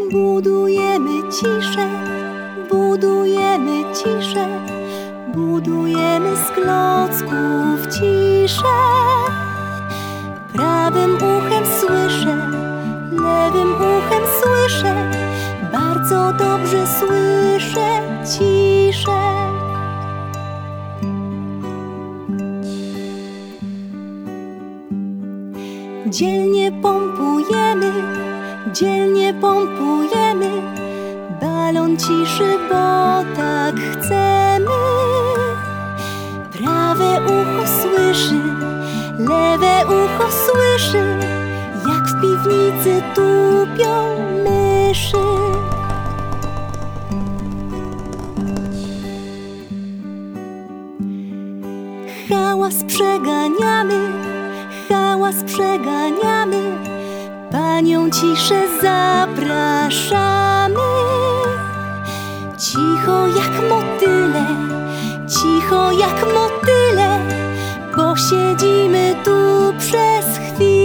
Budujemy ciszę, budujemy ciszę, budujemy z klocków ciszę. Prawym uchem słyszę, lewym uchem słyszę, bardzo dobrze słyszę ciszę. Dzielnie pompujemy, dzielnie pompujemy balon ciszy, bo tak chcemy. Prawe ucho słyszy, lewe ucho słyszy, jak w piwnicy tupią myszy. Hałas przeganiamy, hałas przeganiamy, panią ciszę zapraszamy. Cicho jak motyle, cicho jak motyle, posiedzimy tu przez chwilę.